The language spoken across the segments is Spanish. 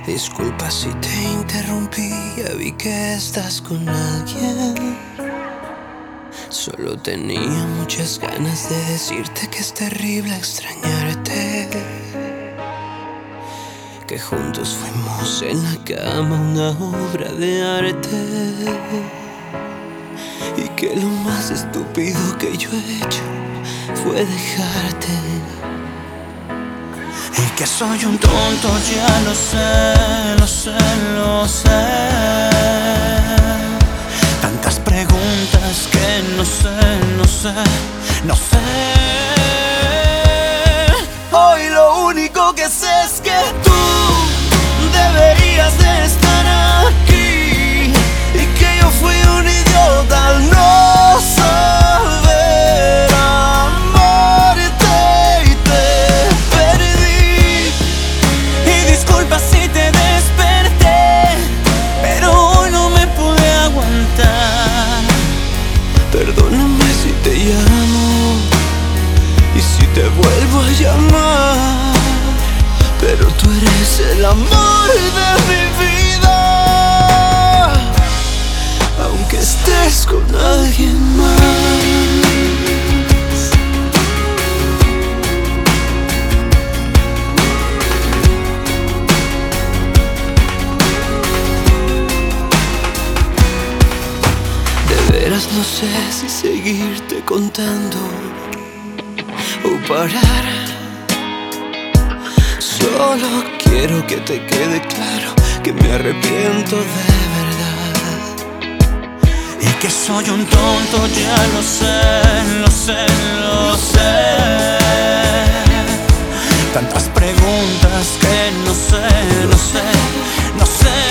Disculpa si te interrumpí, ya vi que estás con alguien. Solo tenía muchas ganas de decirte que es terrible extrañarte, que juntos fuimos en la cama una obra de arte, y que lo más estúpido que yo he hecho fue dejarte. Y que soy un tonto, ya lo sé, lo sé, lo sé. Tantas preguntas que no sé, no sé, no sé. Hoy lo único que sé es que tú deberías de estar aquí, y que yo fui un idiota al no saber amarte y te perdí. Y disculpa si te desperté, pero hoy no me pude aguantar. Perdóname si te llamo y si te vuelvo a llamar, pero tú eres el amor de mi vida, aunque estés con alguien más. De veras no sé si seguirte contando o parar. Solo quiero que te quede claro que me arrepiento de verdad, y que soy un tonto, ya lo sé, lo sé, lo sé. Tantas preguntas que no sé, no sé, no sé.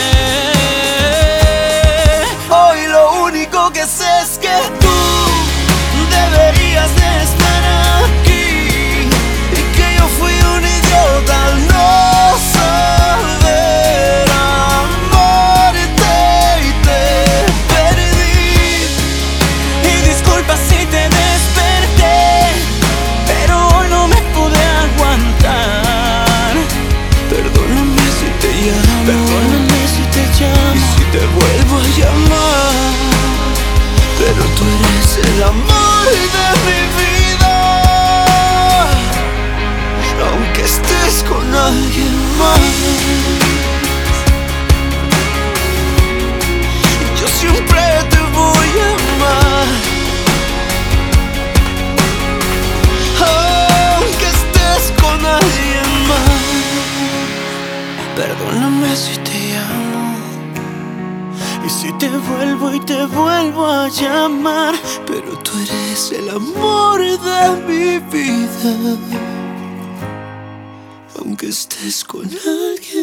Hoy lo único que sé es que tú deberías de estar aquí, y que yo fui un idiota al no saber amarte y te perdí. Y disculpa si te desperté, pero hoy no me pude aguantar. Perdóname si te llamo, Perdóname si te llamo y si te vuelvo a llamar, pero tú eres el amor de mi vida, aunque estés con alguien más. Yo siempre te voy a amar, aunque estés con alguien más. Perdóname si te llamo y si te vuelvo y te vuelvo a llamar, pero tú eres el amor de mi vida, aunque estés con alguien